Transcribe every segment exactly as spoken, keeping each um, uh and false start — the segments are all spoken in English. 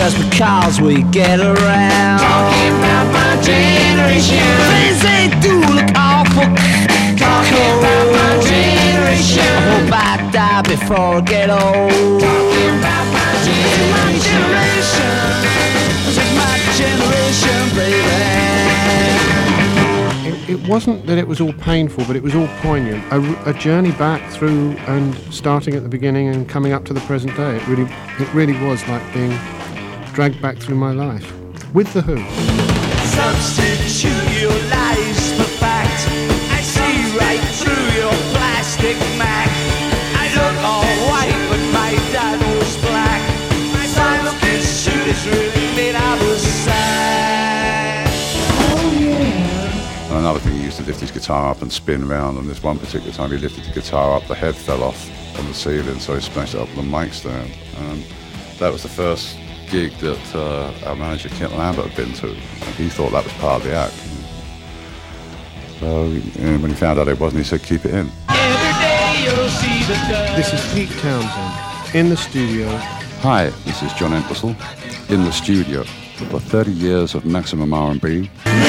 just because we get around. Talking about my generation. Things they do look awful. Talking about my generation. I hope I die before I get old. Talking about my generation. This is my generation, baby. It, it wasn't that it was all painful, but it was all poignant. A, a journey back through and starting at the beginning and coming up to the present day. It really, it really was like being dragged back through my life with The Who. Substitute your lies for fact. I see right through your plastic Mac. I look all white, but my dad was black. My son's suit is really made out of sand. Oh yeah. And another thing, he used to lift his guitar up and spin around, and this one particular time he lifted the guitar up, the head fell off on the ceiling, so he smashed it up on the mic stand. And that was the first gig that uh, our manager Kent Lambert had been to, and he thought that was part of the act. So you know, when he found out it wasn't, he said, keep it in. This is Pete Townshend in the studio. Hi, this is John Entwistle in the studio for thirty years of maximum R and B.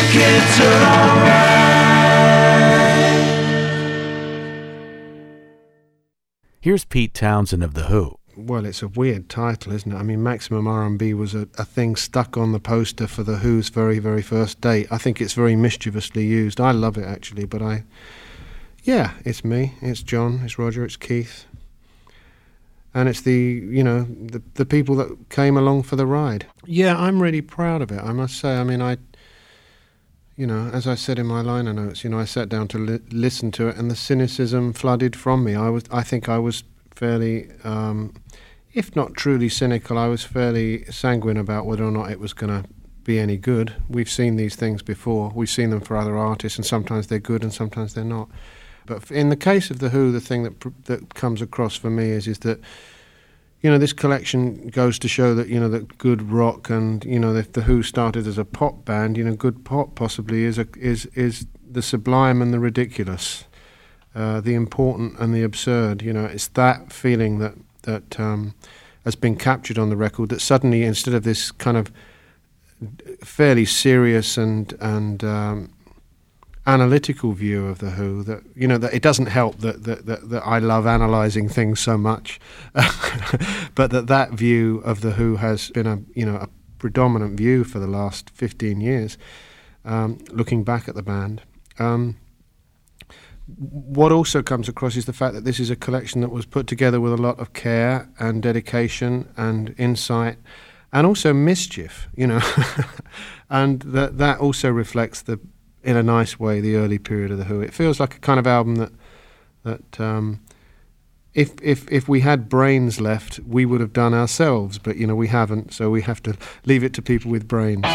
Here's Pete Townshend of The Who. Well, it's a weird title, isn't it? I mean, Maximum R and B was a, a thing stuck on the poster for The Who's very, very first date. I think it's very mischievously used. I love it, actually, but I... Yeah, it's me, it's John, it's Roger, it's Keith. And it's the, you know, the, the people that came along for the ride. Yeah, I'm really proud of it, I must say. I mean, I... You know, as I said in my liner notes, you know, I sat down to li- listen to it and the cynicism flooded from me. I was, I think I was fairly... Um, if not truly cynical, I was fairly sanguine about whether or not it was going to be any good. We've seen these things before. We've seen them for other artists, and sometimes they're good and sometimes they're not. But in the case of The Who, the thing that that comes across for me is is that, you know, this collection goes to show that, you know, that good rock and, you know, if The Who started as a pop band, you know, good pop possibly is a, is is the sublime and the ridiculous, uh, the important and the absurd. You know, it's that feeling that that um, has been captured on the record, that suddenly, instead of this kind of fairly serious and and um, analytical view of The Who, that, you know, that it doesn't help that that, that, that I love analysing things so much, but that that view of The Who has been a, you know, a predominant view for the last fifteen years, um, looking back at the band. Um, What also comes across is the fact that this is a collection that was put together with a lot of care and dedication and insight and also mischief, you know, and that that also reflects, the, in a nice way, the early period of The Who. It feels like a kind of album that that um, if if if we had brains left, we would have done ourselves, but, you know, we haven't, so we have to leave it to people with brains.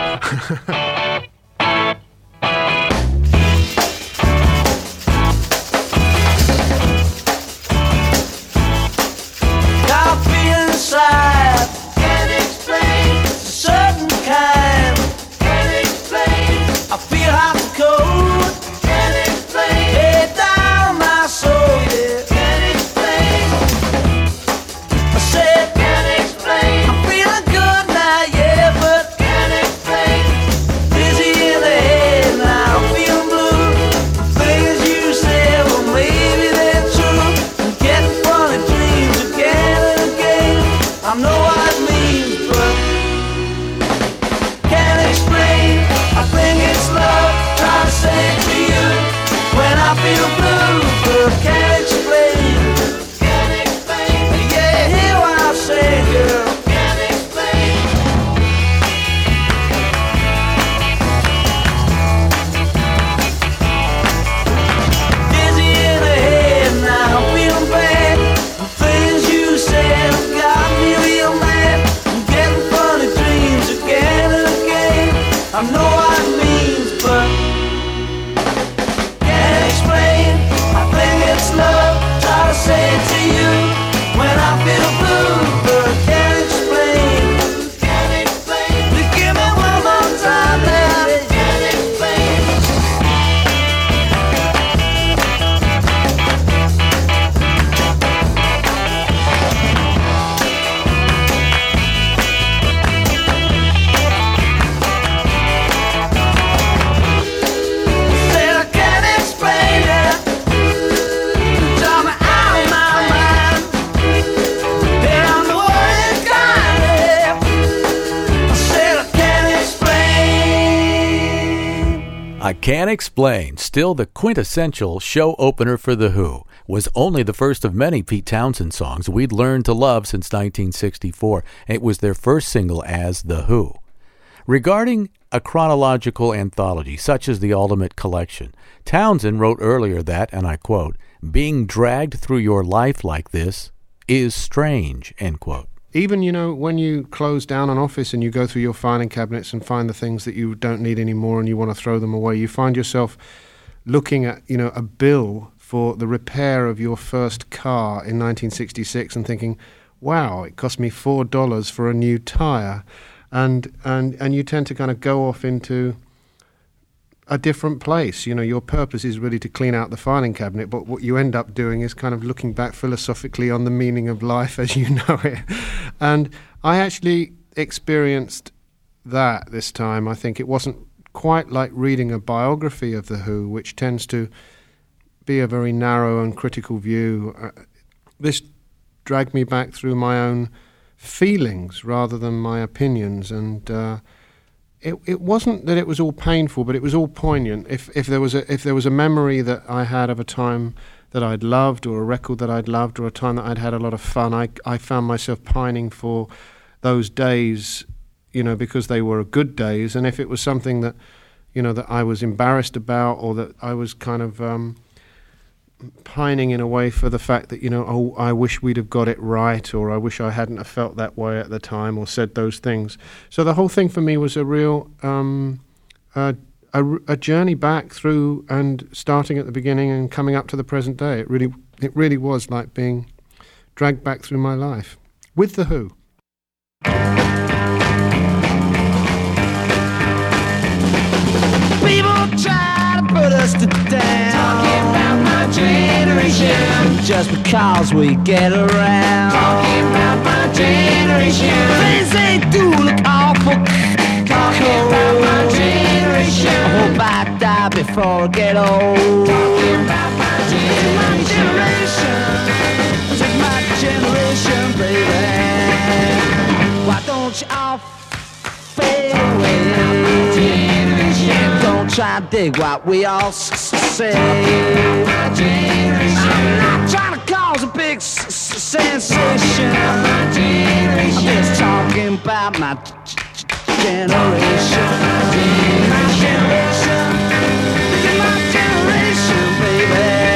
Can't Explain, still the quintessential show opener for The Who, was only the first of many Pete Townshend songs we'd learned to love since nineteen sixty-four. It was their first single as The Who. Regarding a chronological anthology, such as the Ultimate Collection, Townshend wrote earlier that, and I quote, "Being dragged through your life like this is strange," end quote. Even, you know, when you close down an office and you go through your filing cabinets and find the things that you don't need anymore and you want to throw them away, you find yourself looking at, you know, a bill for the repair of your first car in nineteen sixty-six and thinking, wow, it cost me four dollars for a new tire. And, and, and you tend to kind of go off into a different place. You know, your purpose is really to clean out the filing cabinet, but what you end up doing is kind of looking back philosophically on the meaning of life as you know it. And I actually experienced that this time. I think it wasn't quite like reading a biography of The Who, which tends to be a very narrow and critical view. Uh, this dragged me back through my own feelings rather than my opinions, and uh, It it wasn't that it was all painful, but it was all poignant. If if there was a if there was a memory that I had of a time that I'd loved, or a record that I'd loved, or a time that I'd had a lot of fun, I I found myself pining for those days, you know, because they were good days. And if it was something that, you know, that I was embarrassed about, or that I was kind of um, pining in a way for the fact that, you know, oh, I wish we'd have got it right, or I wish I hadn't have felt that way at the time or said those things. So the whole thing for me was a real um, uh, a, a journey back through, and starting at the beginning and coming up to the present day. It really it really was like being dragged back through my life with The Who. People try to put us to down, talking about my generation, just because we get around. Talking about my generation, things they do look awful. Talking about my generation, I hope I die before I get old. Talking about my generation, this is my generation, baby. Why don't you all fade away? Don't try to dig what we all say. I'm not trying to cause a big s- s- sensation. I'm just talking about my g- g- generation. My generation, this is my generation, baby.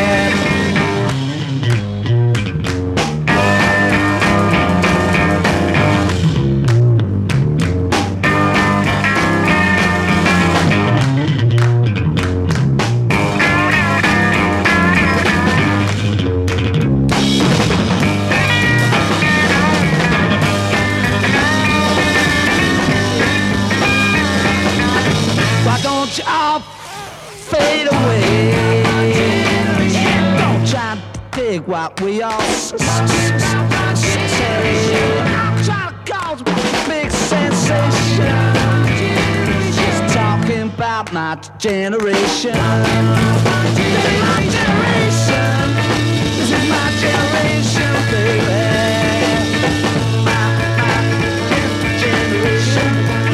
You all fade away. Don't try to dig what we all say. I'm trying to cause a big sensation, just talking about my generation. This is my generation. This is my generation, baby. My, my generation.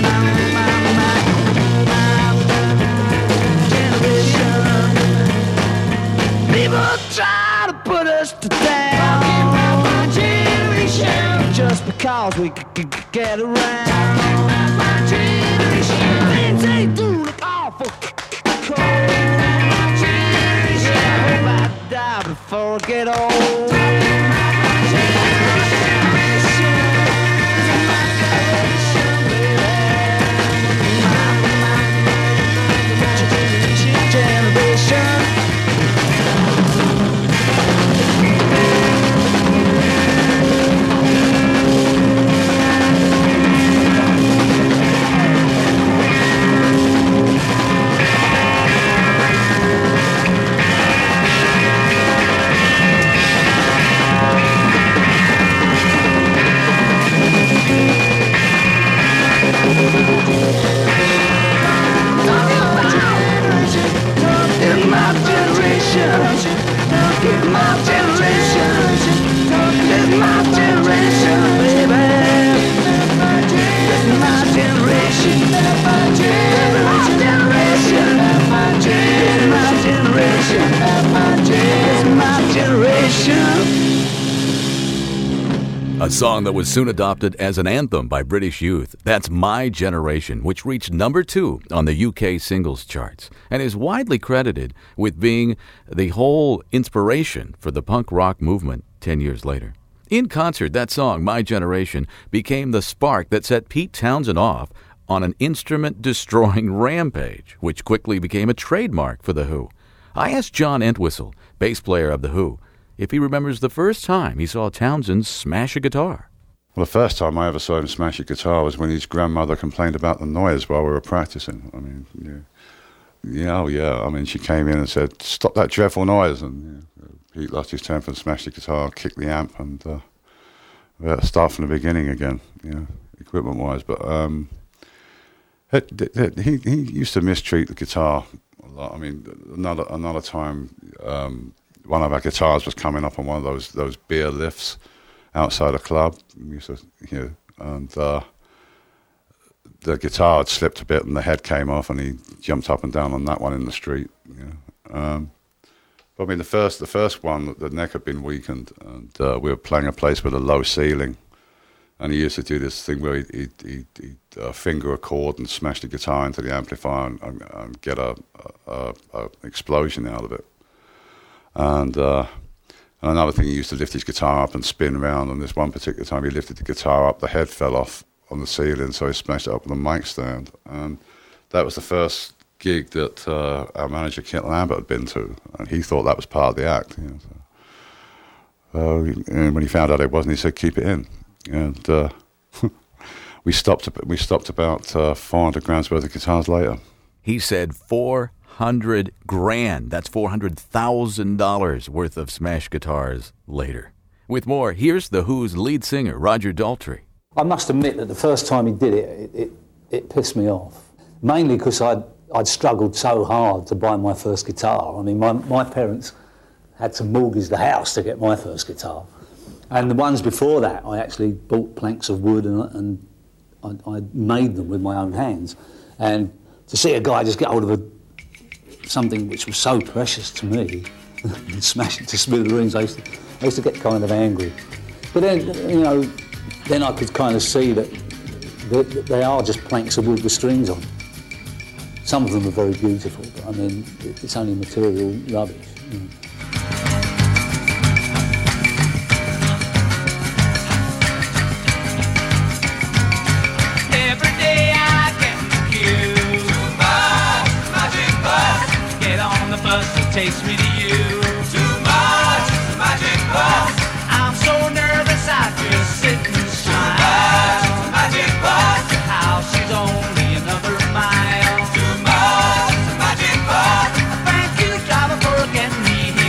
People try to put us to down, talking about my generation, just because we c- c- get around. Talking about my generation, things they do look awful cold. My generation, I hope I die before I get old. Talking about my generation, this is my generation, baby. My, my generation. A song that was soon adopted as an anthem by British youth. That's My Generation, which reached number two on the U K singles charts and is widely credited with being the whole inspiration for the punk rock movement ten years later. In concert, that song, My Generation, became the spark that set Pete Townshend off on an instrument-destroying rampage, which quickly became a trademark for The Who. I asked John Entwistle, bass player of The Who, if he remembers the first time he saw Townshend smash a guitar. Well, the first time I ever saw him smash a guitar was when his grandmother complained about the noise while we were practicing. I mean, yeah, yeah, oh yeah. I mean, she came in and said, "Stop that dreadful noise!" And yeah, Pete lost his temper and smashed the guitar, kicked the amp, and uh, we had to start from the beginning again, you know, equipment-wise. But um, it, it, it, he he used to mistreat the guitar a lot. I mean, another another time. Um, One of our guitars was coming up on one of those those beer lifts outside a club. We used to, you know, and uh, the guitar had slipped a bit, and the head came off, and he jumped up and down on that one in the street. You know. um, but I mean, the first the first one, the neck had been weakened, and uh, we were playing a place with a low ceiling, and he used to do this thing where he'd, he'd, he'd, he'd uh, finger a chord and smash the guitar into the amplifier and, and, and get a, a, a explosion out of it. And, uh, and another thing, he used to lift his guitar up and spin around. And this one particular time, he lifted the guitar up, the head fell off on the ceiling, so he smashed it up with a mic stand. And that was the first gig that uh, our manager, Kit Lambert, had been to, and he thought that was part of the act. You know, so. uh, and when he found out it wasn't, he said, "Keep it in." And uh, we stopped. We stopped about uh, four hundred grams worth of guitars later. He said four hundred grand. That's four hundred thousand dollars worth of smash guitars later. With more, here's The Who's lead singer, Roger Daltrey. I must admit that the first time he did it, it, it, it pissed me off. Mainly because I'd, I'd struggled so hard to buy my first guitar. I mean, my, my parents had to mortgage the house to get my first guitar. And the ones before that, I actually bought planks of wood and, and I, I made them with my own hands. And to see a guy just get hold of a something which was so precious to me and smash it to smithereens, I used to, I used to get kind of angry. But then, you know, then I could kind of see that they, that they are just planks of wood with strings on. Some of them are very beautiful, but I mean, it's only material rubbish. You know. Takes me to you. Too much magic bus. I'm so nervous I just sit and smile. Too much magic bus. Your house is only another mile. Too much magic bus. Thank you, driver, for getting me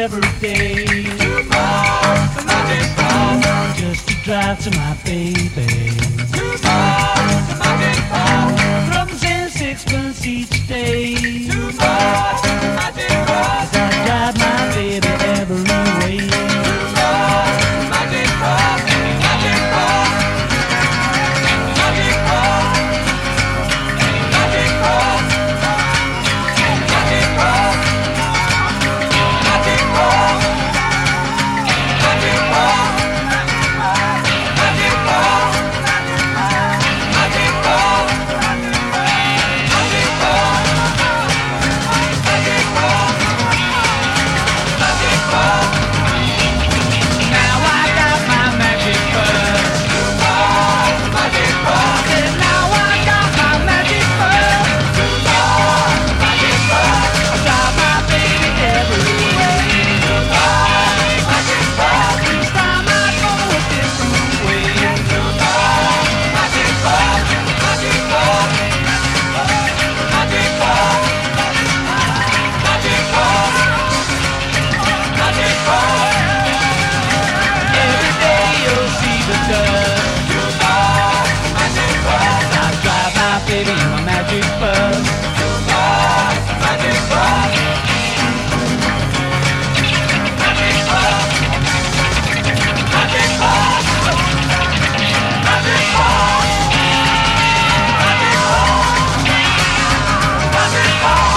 every day. Too far, the magic bus. Just to drive to my baby. Too far, the magic bus. From ten sixpence each day. Too far, the magic bus. I drive my baby every way. Too far, the magic bus. Magic bus. Magic bus. Magic bus. Magic bus. Magic bus. Magic bus. Magic bus. Magic bus. Magic bus. Magic bus. Magic bus. Now I got my magic bus. Magic bus. And now I got my magic bus. Magic bus. I drive my baby everywhere. Magic bus. Each time I go a different way. Magic bus. Magic bus. Magic bus. Magic bus. Magic bus. Every day you'll see the dust. Magic bus. I drive my baby in my magic bus. Magic bus. Magic bus. Magic bus. Magic bus. Magic bus. Magic bus.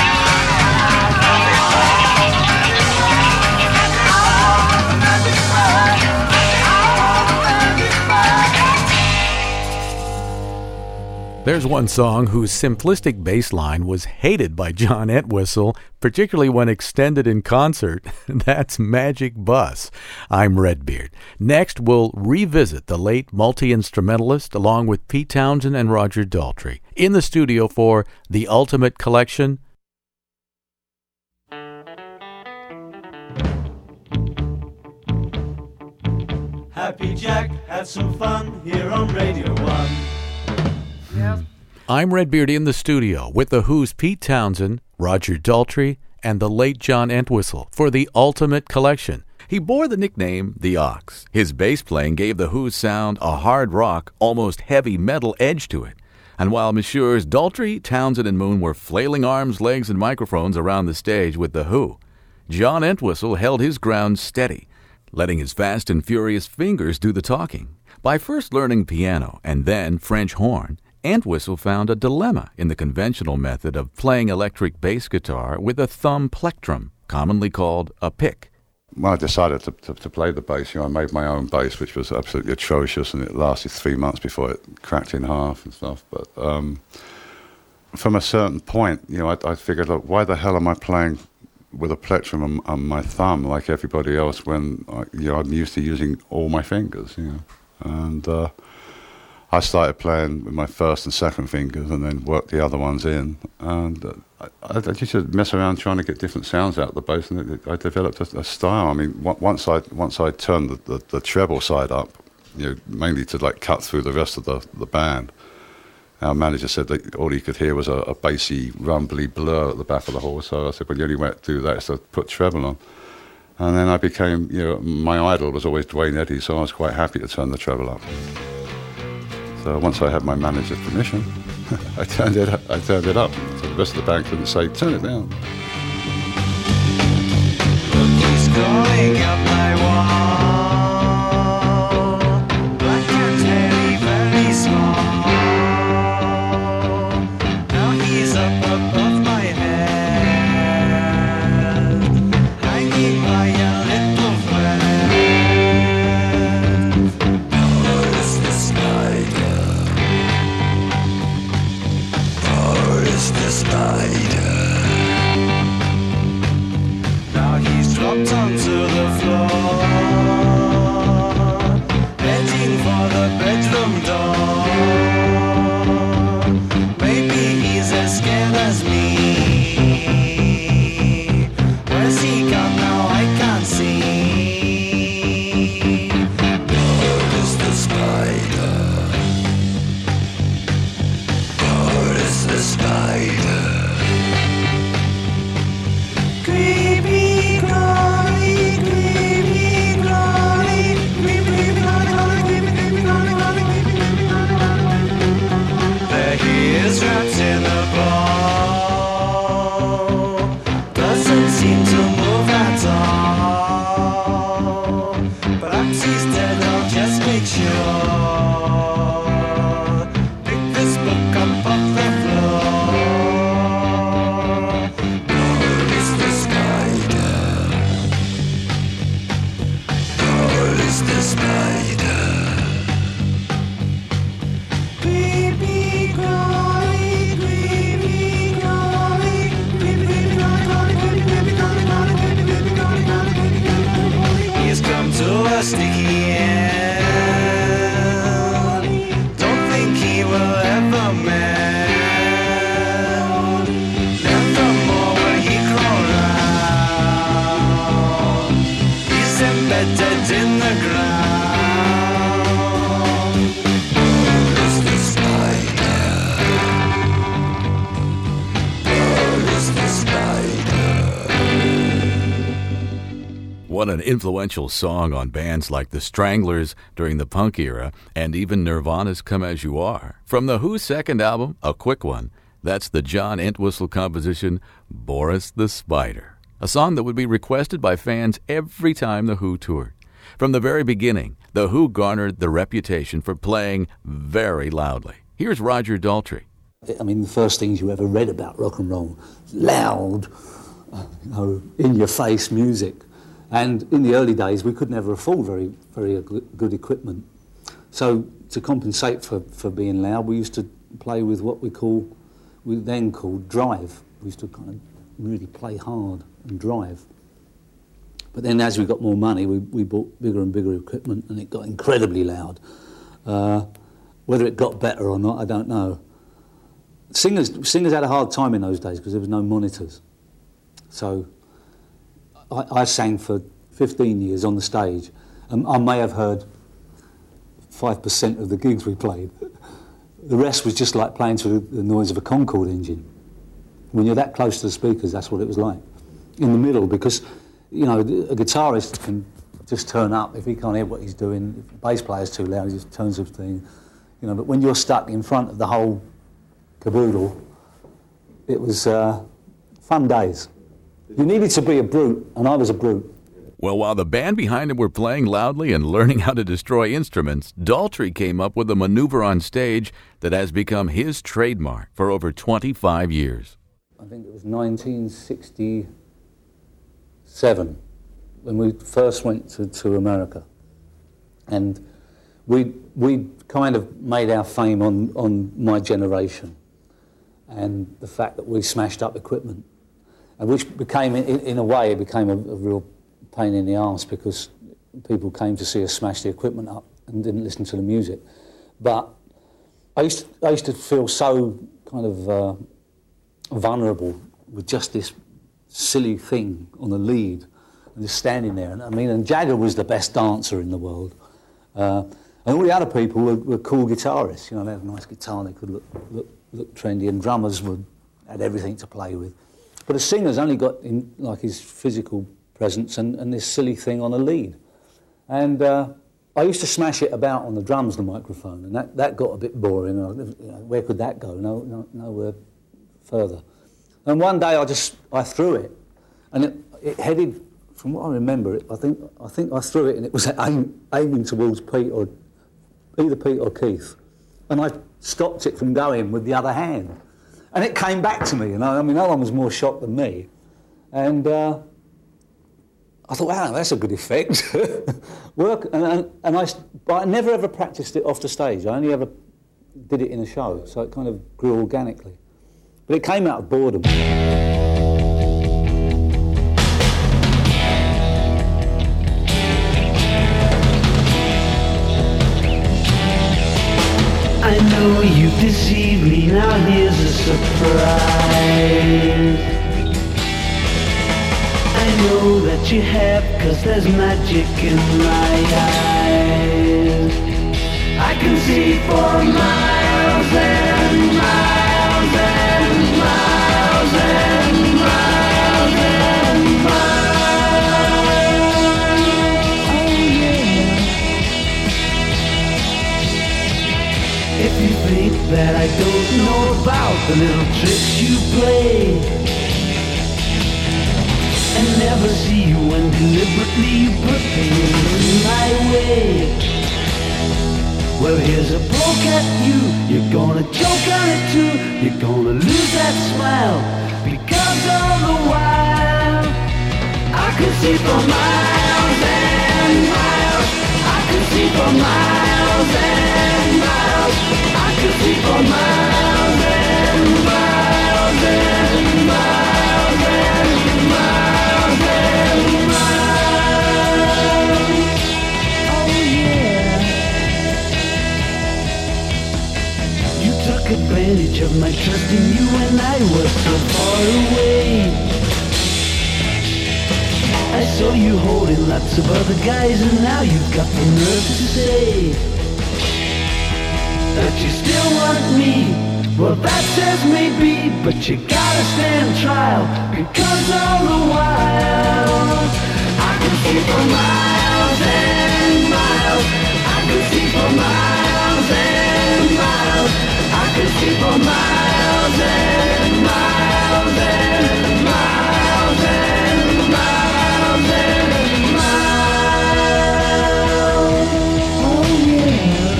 There's one song whose simplistic bass line was hated by John Entwistle, particularly when extended in concert. That's Magic Bus. I'm Redbeard. Next, we'll revisit the late multi-instrumentalist along with Pete Townshend and Roger Daltrey in the studio for The Ultimate Collection. Happy Jack had some fun here on Radio one. I'm Redbeard in the studio with The Who's Pete Townshend, Roger Daltrey, and the late John Entwistle for The Ultimate Collection. He bore the nickname The Ox. His bass playing gave The Who's sound a hard rock, almost heavy metal edge to it. And while Messieurs Daltrey, Townshend, and Moon were flailing arms, legs, and microphones around the stage with The Who, John Entwistle held his ground steady, letting his fast and furious fingers do the talking. By first learning piano and then French horn, Entwistle found a dilemma in the conventional method of playing electric bass guitar with a thumb plectrum, commonly called a pick. When I decided to, to, to play the bass, you know, I made my own bass, which was absolutely atrocious, and it lasted three months before it cracked in half and stuff. But um, from a certain point, you know, I, I figured, look, why the hell am I playing with a plectrum on, on my thumb like everybody else when I, you know, I'm used to using all my fingers, you know? And uh, I started playing with my first and second fingers and then worked the other ones in. And uh, I, I just mess around trying to get different sounds out of the bass, and it, I developed a, a style. I mean, w- once I once I turned the, the, the treble side up, you know, mainly to like cut through the rest of the, the band, our manager said that all he could hear was a, a bassy, rumbly blur at the back of the hall. So I said, well, the only way to do that is to put treble on. And then I became, you know, my idol was always Duane Eddy, so I was quite happy to turn the treble up. So once I had my manager's permission, I turned it up, I turned it up. So the rest of the band couldn't say, turn it down. Look, he's calling up my wall. Black and hairy, very small. Now he's up above my head, hanging by a little thread. Power is the spider. Power is the spider. Now he's dropped onto the floor, heading for the bedroom door. Maybe he's as scared as me. Where's he gone now? I can't see. Power is the spider. Power is the spider. Creepy crawling What an influential song on bands like the Stranglers during the punk era, and even Nirvana's Come As You Are. From the Who's second album, a quick one, that's the John Entwistle composition, Boris the Spider, a song that would be requested by fans every time the Who toured. From the very beginning, the Who garnered the reputation for playing very loudly. Here's Roger Daltrey. I mean, the first things you ever read about rock and roll, loud, you know, in-your-face music. And in the early days, we could never afford very, very good equipment. So to compensate for, for being loud, we used to play with what we call, we then called drive. We used to kind of really play hard and drive. But then as we got more money, we, we bought bigger and bigger equipment, and it got incredibly loud. Uh, whether it got better or not, I don't know. Singers, singers had a hard time in those days because there was no monitors. So I, I sang for fifteen years on the stage, and I may have heard five percent of the gigs we played. The rest was just like playing to the noise of a Concorde engine. When you're that close to the speakers, that's what it was like. In the middle, because, you know, a guitarist can just turn up if he can't hear what he's doing. If the bass player's too loud, he just turns up thing. You know, but when you're stuck in front of the whole caboodle, it was uh, fun days. You needed to be a brute, and I was a brute. Well, while the band behind him were playing loudly and learning how to destroy instruments, Daltrey came up with a maneuver on stage that has become his trademark for over twenty-five years. I think it was nineteen sixty-seven when we first went to, to America. And we we kind of made our fame on, on My Generation and the fact that we smashed up equipment. And which became, in, in a way, it became a, a real pain in the arse because people came to see us smash the equipment up and didn't listen to the music. But I used to, I used to feel so kind of uh, vulnerable with just this silly thing on the lead and just standing there. And I mean, and Jagger was the best dancer in the world. Uh, and all the other people were, were cool guitarists. You know, they had a nice guitar, they could look, look, look trendy, and drummers would, had everything to play with. But a singer's only got in, like his physical presence and, and this silly thing on a lead. And uh, I used to smash it about on the drums, the microphone, and that, that got a bit boring. I, you know, where could that go? No, no, nowhere further. And one day I just, I threw it, and it, it headed, from what I remember, it, I think I think I threw it and it was aim, aiming towards Pete, or either Pete or Keith. And I stopped it from going with the other hand. And it came back to me, you know. I mean, no one was more shocked than me. And uh, I thought, wow, that's a good effect. Work, and, and, and I, but I never ever practiced it off the stage. I only ever did it in a show, so it kind of grew organically. But it came out of boredom. I know you deceived me, now here's a surprise. I know that you have, cause there's magic in my eyes. I can see for miles and miles and miles and miles and miles. Oh yeah. If you think that I don't know about the little tricks you play, and never see you when deliberately you put things my way, well, here's a poke at you. You're gonna choke on it too. You're gonna lose that smile, because all the while I can see for miles and miles. I can see for miles and miles. I can see for miles and miles and miles and miles and miles. Oh yeah. You took advantage of my trust in you when I was so far away. I saw you holding lots of other guys, and now you've got the nerve to say that you still want me. Well, that says maybe, but you gotta stand trial, because all the while I can see for miles and miles. I could see for miles and miles. I could see for miles and miles and miles and miles and miles. Oh yeah.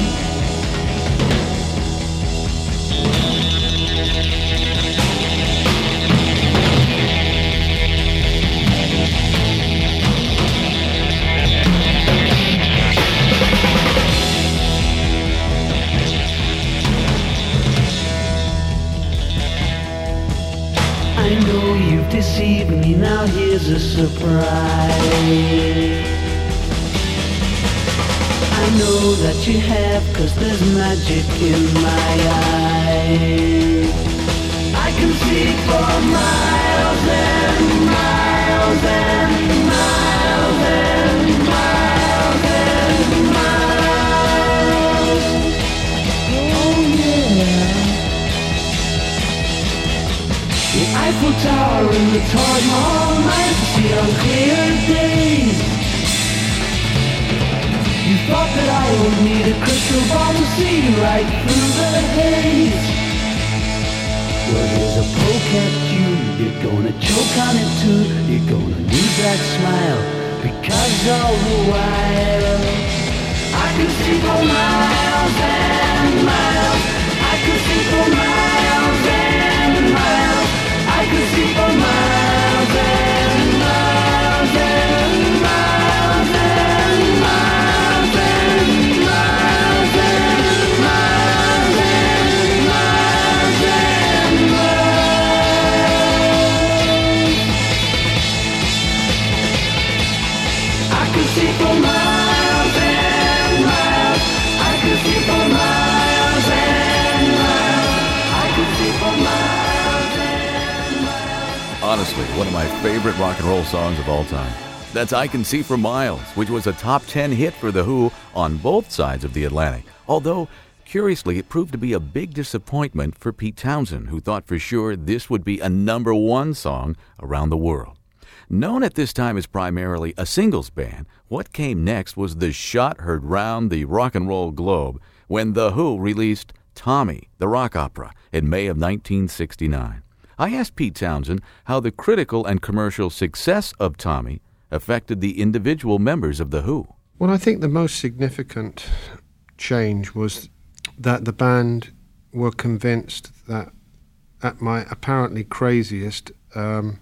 I know you've deceived me, now here's a surprise. I know that you have, cause there's magic in my eyes. I can see for miles and miles and miles and miles and miles. Oh yeah. The Eiffel Tower and the Taj Mahal might see on clear days. You thought that I would need a crystal ball to see right through the haze. Well, there's a poke at you, you're gonna choke on it too. You're gonna lose that smile, because all the while I can see for miles and miles. I can see for miles and miles. I could see for miles and miles and miles and miles and miles and miles and miles and miles. I could see for miles and miles. I could see for miles and miles. I could see for miles. Honestly, one of my favorite rock and roll songs of all time. That's I Can See for Miles, which was a top ten hit for The Who on both sides of the Atlantic. Although, curiously, it proved to be a big disappointment for Pete Townshend, who thought for sure this would be a number one song around the world. Known at this time as primarily a singles band, what came next was the shot heard round the rock and roll globe when The Who released Tommy, the rock opera, in May of nineteen sixty-nine. I asked Pete Townshend how the critical and commercial success of Tommy affected the individual members of The Who. Well, I think the most significant change was that the band were convinced that at my apparently craziest, um,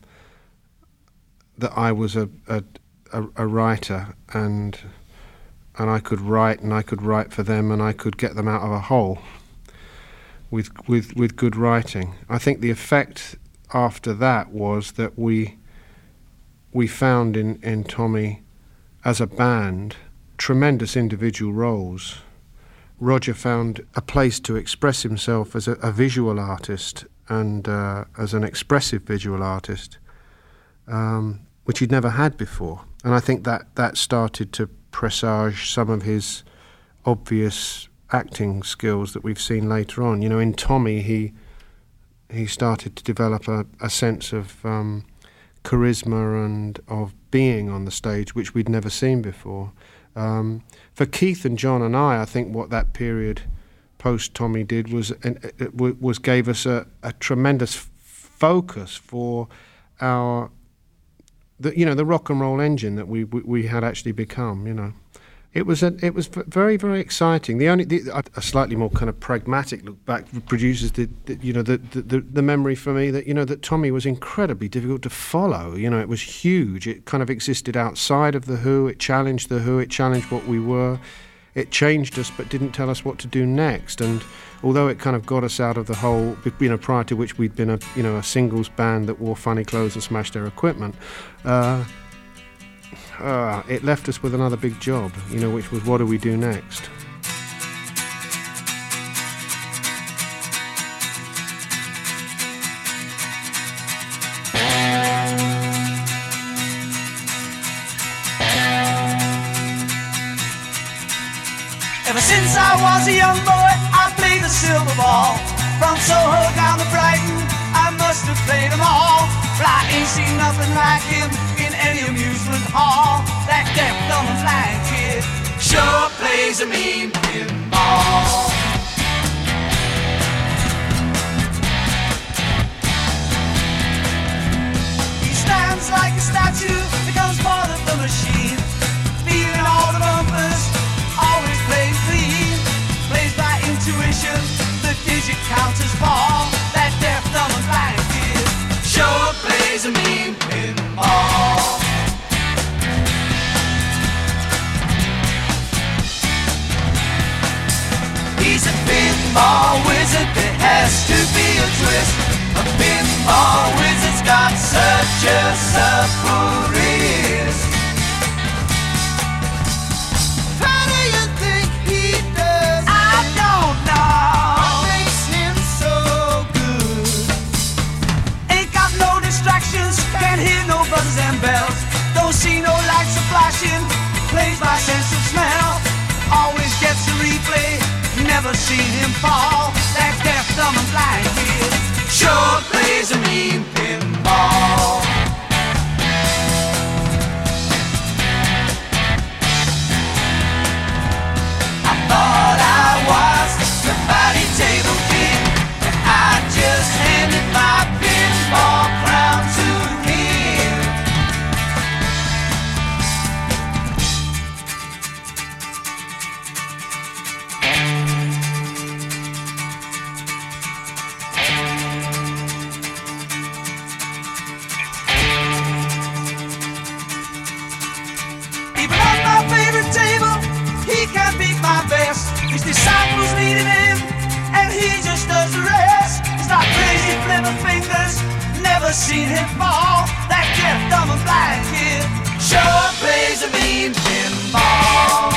that I was a, a, a, a writer and and I could write and I could write for them and I could get them out of a hole with with with good writing. I think the effect after that was that we we found in, in Tommy as a band tremendous individual roles. Roger found a place to express himself as a, a visual artist and uh, as an expressive visual artist, um, which he'd never had before. And I think that that started to presage some of his obvious acting skills that we've seen later on. You know, in Tommy, he he started to develop a, a sense of um, charisma and of being on the stage, which we'd never seen before. Um, for Keith and John and I, I think what that period post Tommy did was uh, was gave us a, a tremendous f- focus for our, the, you know, the rock and roll engine that we, we we had actually become. You know, it was a, it was very very exciting. The only the, a slightly more kind of pragmatic look back produces the, the you know the, the the memory for me that you know that Tommy was incredibly difficult to follow. You know, it was huge. It kind of existed outside of the Who. It challenged the Who. It challenged what we were. It changed us, but didn't tell us what to do next. And although it kind of got us out of the hole, you know, prior to which we'd been a you know a singles band that wore funny clothes and smashed their equipment. Uh, Uh, it left us with another big job, you know, which was what do we do next? Ever since I was a young boy, I played the silver ball. From Soho down to Brighton, I must have played them all. Flying ain't seen nothing like him in any amusement hall. That deaf, dumb and blind kid sure plays a mean pinball. He stands like a statue, becomes part of the machine, feeling all the bumpers, always playing clean. Plays by intuition, the digit counters fall. That deaf, dumb and blind kid sure plays a mean pinball. He's a pinball wizard, there has to be a twist. A pinball wizard's got such a supple wrist. How do you think he does it? I don't know. What makes him so good? Ain't got no distractions, can't hear no buzzers and bells. Don't see no lights are flashing, plays by sense of smell. Always gets a replay, never seen him fall. That deaf, dumb and blind kid sure plays a mean pinball. I thought I was the body table king, and I just handed my pinball crown to him. Even on my favorite table, he can't beat my best. His disciples needed him, and he just does the rest. He's got crazy flipper fingers, never seen him fall. That deaf, dumb and blind kid sure plays a mean pinball.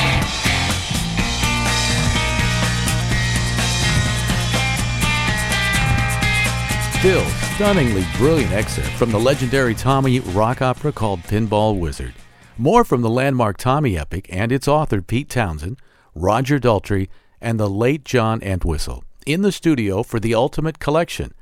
Still, stunningly brilliant excerpt from the legendary Tommy rock opera called Pinball Wizard. More from the landmark Tommy epic and its author Pete Townshend, Roger Daltrey, and the late John Entwistle in the studio for the Ultimate Collection.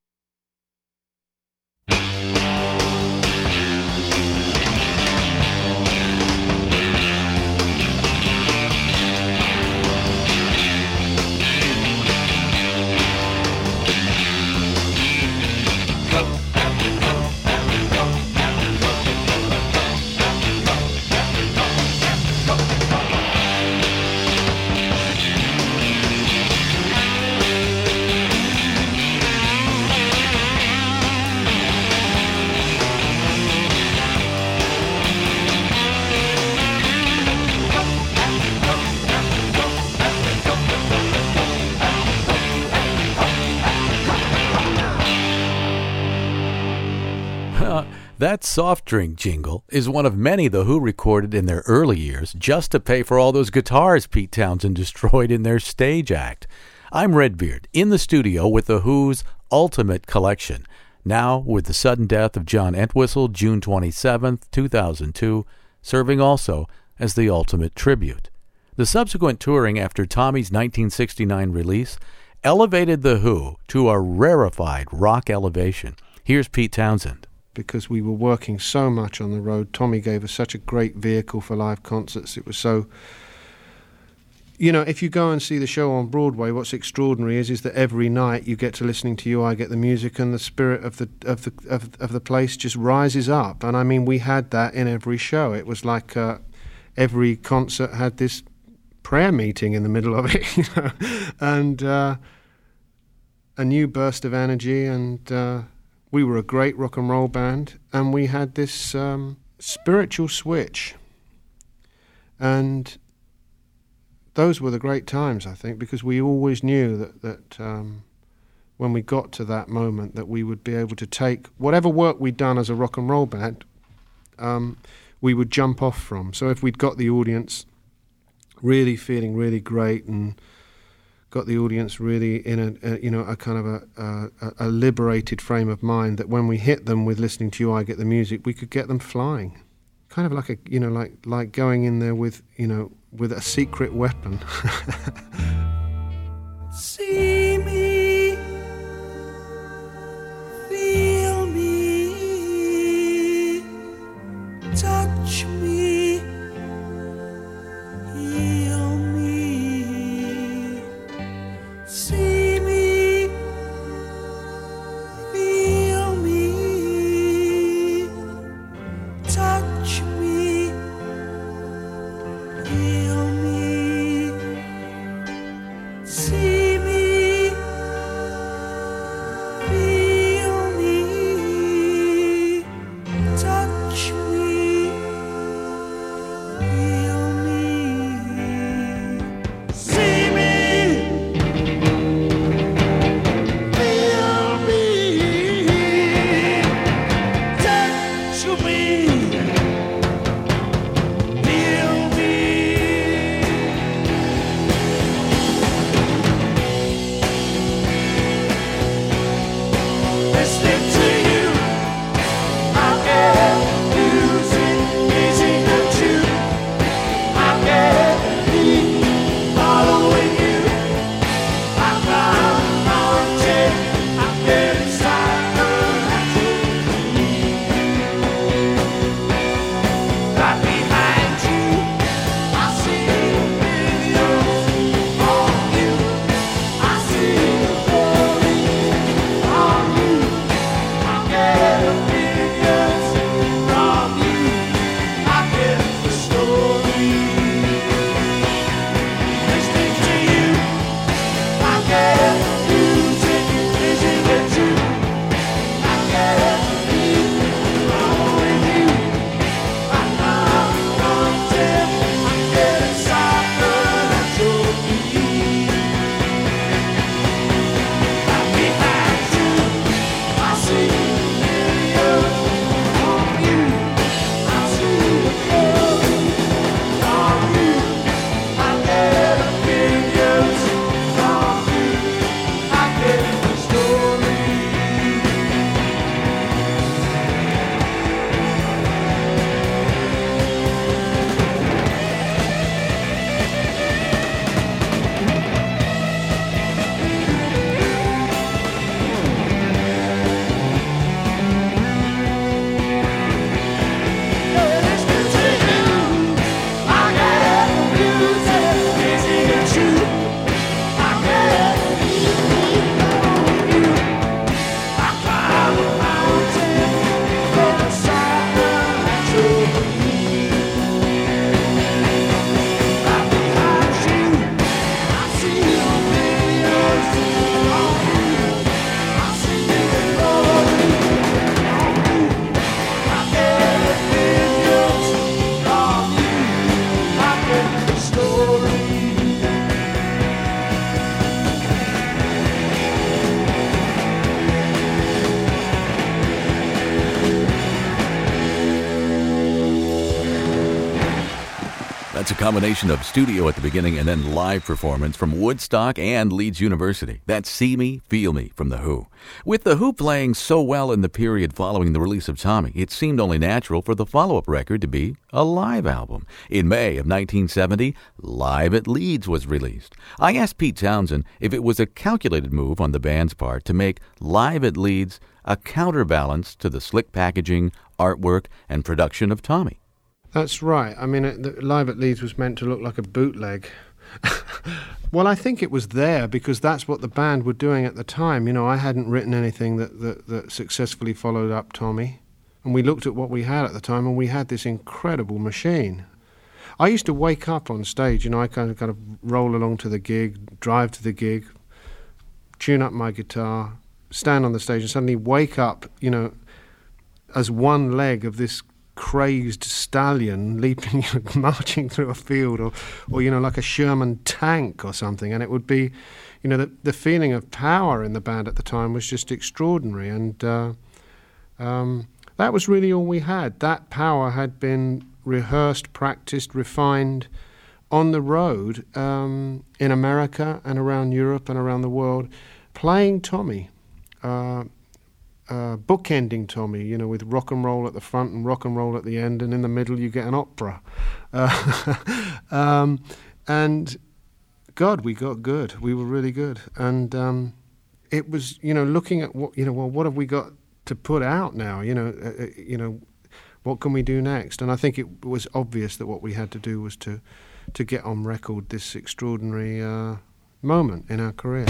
That soft drink jingle is one of many The Who recorded in their early years just to pay for all those guitars Pete Townshend destroyed in their stage act. I'm Redbeard, in the studio with The Who's Ultimate Collection, now with the sudden death of John Entwistle, June twenty-seventh, two thousand two, serving also as the ultimate tribute. The subsequent touring after Tommy's nineteen sixty-nine release elevated The Who to a rarefied rock elevation. Here's Pete Townshend. Because we were working so much on the road, Tommy gave us such a great vehicle for live concerts. It was so... You know, if you go and see the show on Broadway, what's extraordinary is is that every night you get to listening to You, I Get the Music, and the spirit of the of the of, of the place just rises up. And I mean, we had that in every show. It was like uh, every concert had this prayer meeting in the middle of it, you know, and uh, a new burst of energy. And uh, we were a great rock and roll band, and we had this um, spiritual switch. And those were the great times, I think, because we always knew that, that um, when we got to that moment that we would be able to take whatever work we'd done as a rock and roll band, um, we would jump off from. So if we'd got the audience really feeling really great and got the audience really in a, a you know, a kind of a, a, a liberated frame of mind, that when we hit them with listening to You, I Get the Music, we could get them flying. Kind of like a, you know, like like going in there with, you know, with a secret weapon. See me, feel me, It's a combination of studio at the beginning and then live performance from Woodstock and Leeds University. That's See Me, Feel Me from The Who. With The Who playing so well in the period following the release of Tommy, it seemed only natural for the follow-up record to be a live album. In May of nineteen seventy, Live at Leeds was released. I asked Pete Townshend if it was a calculated move on the band's part to make Live at Leeds a counterbalance to the slick packaging, artwork, and production of Tommy. That's right. I mean, it, the, Live at Leeds was meant to look like a bootleg. Well, I think it was there because that's what the band were doing at the time. You know, I hadn't written anything that, that, that successfully followed up Tommy. And we looked at what we had at the time, and we had this incredible machine. I used to wake up on stage, you know, I kind of kind of roll along to the gig, drive to the gig, tune up my guitar, stand on the stage, and suddenly wake up, you know, as one leg of this crazed stallion leaping, marching through a field, or, or you know, like a Sherman tank or something. And it would be, you know, the, the feeling of power in the band at the time was just extraordinary. And uh, um, that was really all we had. That power had been rehearsed, practiced, refined on the road um, in America and around Europe and around the world, playing Tommy. Uh, Uh, bookending Tommy, you know, with rock and roll at the front and rock and roll at the end, and in the middle you get an opera. Uh, um, and God, we got good. We were really good. And um, it was, you know, looking at what, you know, well, what have we got to put out now? You know, uh, you know, what can we do next? And I think it was obvious that what we had to do was to, to get on record this extraordinary uh, moment in our career.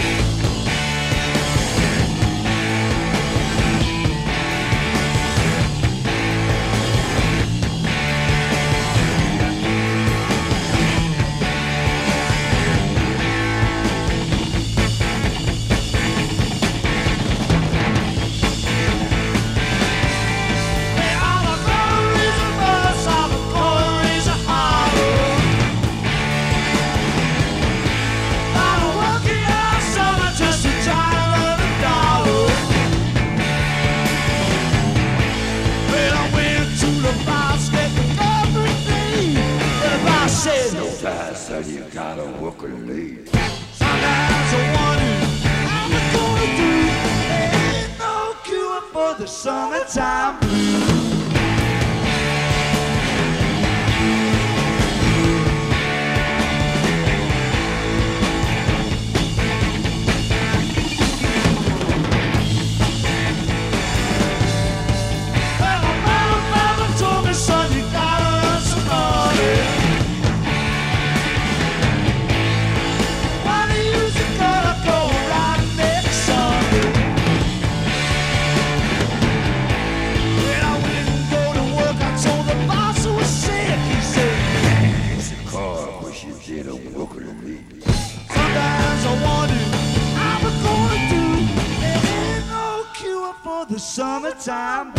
Summertime.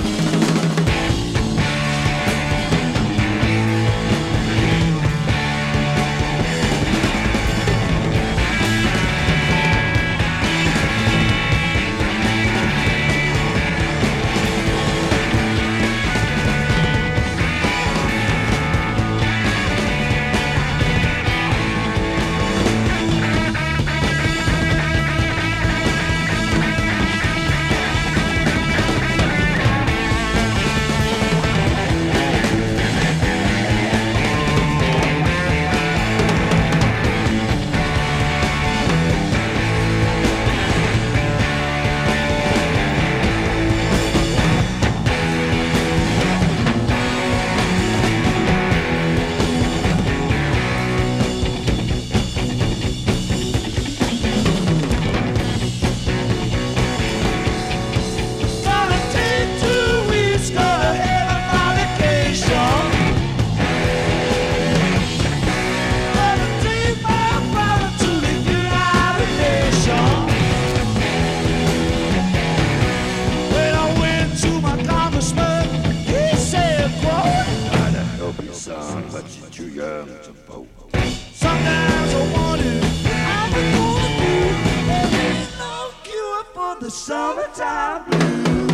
Summertime blues.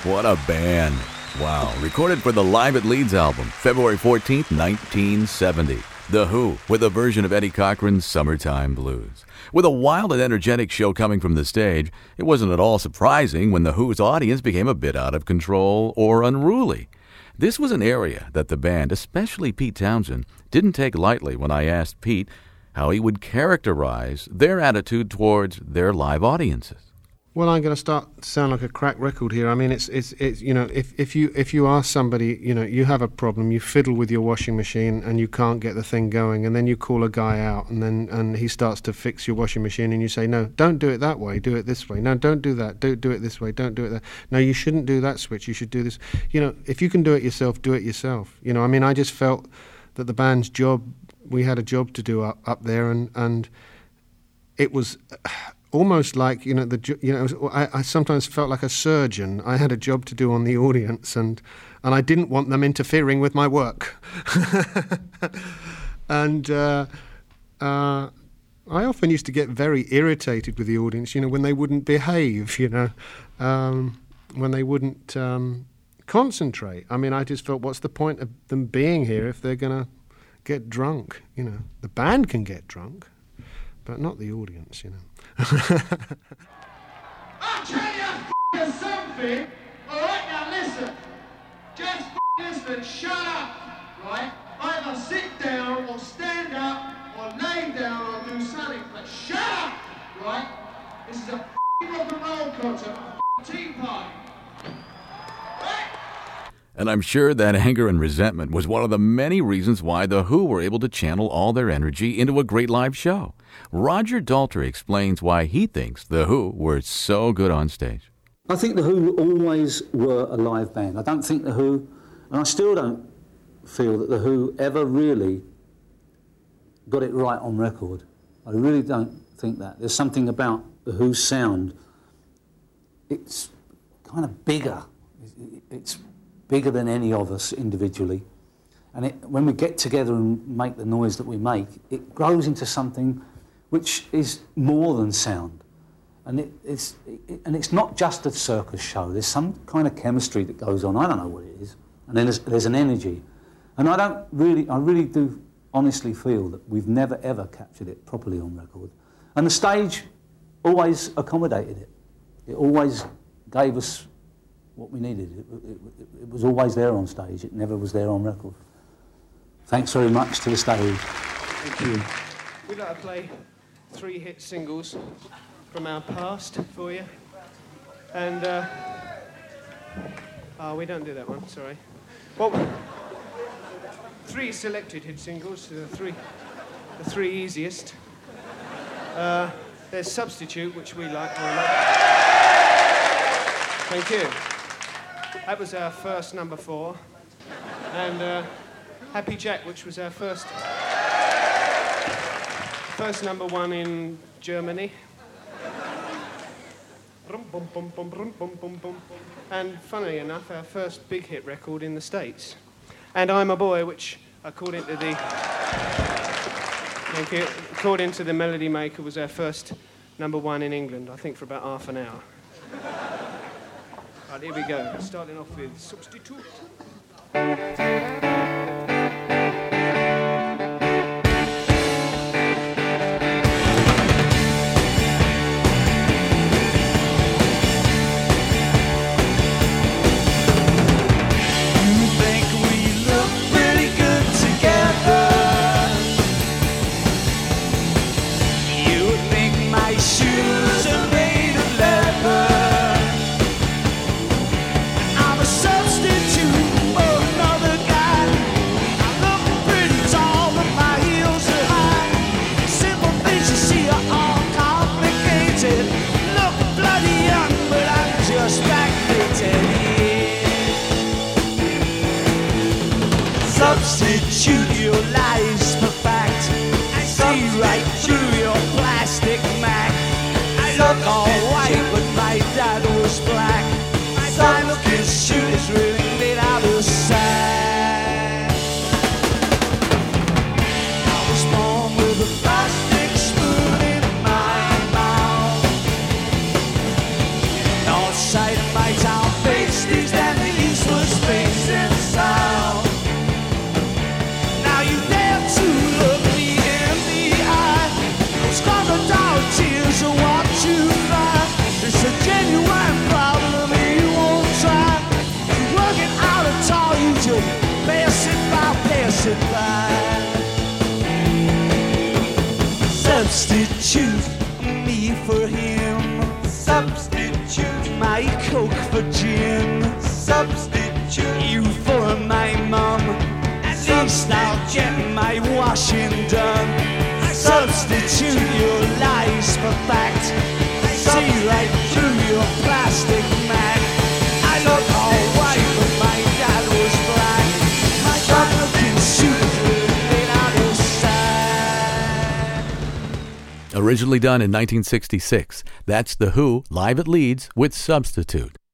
What a band. Wow. Recorded for the Live at Leeds album, February fourteenth, nineteen seventy. The Who, with a version of Eddie Cochran's Summertime Blues. With a wild and energetic show coming from the stage, it wasn't at all surprising when The Who's audience became a bit out of control or unruly. This was an area that the band, especially Pete Townshend, didn't take lightly when I asked Pete how he would characterize their attitude towards their live audiences. Well, I'm going to start to sound like a crack record here. I mean, it's it's it's you know, if if you if you ask somebody, you know, you have a problem, you fiddle with your washing machine and you can't get the thing going, and then you call a guy out, and then and he starts to fix your washing machine, and you say, no, don't do it that way, do it this way. No, don't do that. Do do it this way. Don't do it that. No, you shouldn't do that switch. You should do this. You know, if you can do it yourself, do it yourself. You know, I mean, I just felt that the band's job, we had a job to do up up there, and and it was. Almost like, you know, the you know, I, I sometimes felt like a surgeon. I had a job to do on the audience, and and I didn't want them interfering with my work. and uh, uh, I often used to get very irritated with the audience, you know, when they wouldn't behave, you know, um, when they wouldn't um, concentrate. I mean, I just felt, what's the point of them being here if they're going to get drunk? You know, the band can get drunk, but not the audience, you know. I'll tell you f***ing something. Alright, now listen. Just f***ing listen and shut up. Right? Either sit down or stand up or lay down or do something. But shut up. Right? This is a f***ing rock and roll concert, a f***ing tea party. Right? And I'm sure that anger and resentment was one of the many reasons why The Who were able to channel all their energy into a great live show. Roger Daltrey explains why he thinks The Who were so good on stage. I think The Who always were a live band. I don't think The Who, and I still don't feel that The Who ever really got it right on record. I really don't think that. There's something about The Who's sound. It's kind of bigger. It's bigger than any of us individually. And it, when we get together and make the noise that we make, it grows into something which is more than sound. And it, it's, it, and it's not just a circus show. There's some kind of chemistry that goes on. I don't know what it is. And then there's, there's an energy. And I don't really, I really do honestly feel that we've never ever captured it properly on record. And the stage always accommodated it. It always gave us what we needed. It, it, it, it was always there on stage. It never was there on record. Thanks very much to the stage. Thank you. We'd like to play three hit singles from our past for you. And, uh... oh, we don't do that one, sorry. Well, three selected hit singles, the three, the three easiest. Uh, there's Substitute, which we like very much. Thank you. That was our first number four. And uh, Happy Jack, which was our first first number one in Germany. And funnily enough, our first big hit record in the States. And I'm a Boy, which according to the thank you, according to the Melody Maker, was our first number one in England, I think for about half an hour. Right, here we go. Starting off with Substitute. Substitute your lies for fact. See right through your plastic Mac. Look all white, but my dad was black. Substitute is really made out of sand. I was born with a plastic spoon in my mouth. North side of my town faced the supply. Substitute me for him. Substitute my coke for gin. Substitute you for my mum. At least I'll get my washing done. Substitute your lies for fact. I see right through your plastic man. I look all white, but my dad was black. My dad looking super made out of sand. Originally done in nineteen sixty-six, that's The Who live at Leeds with Substitute.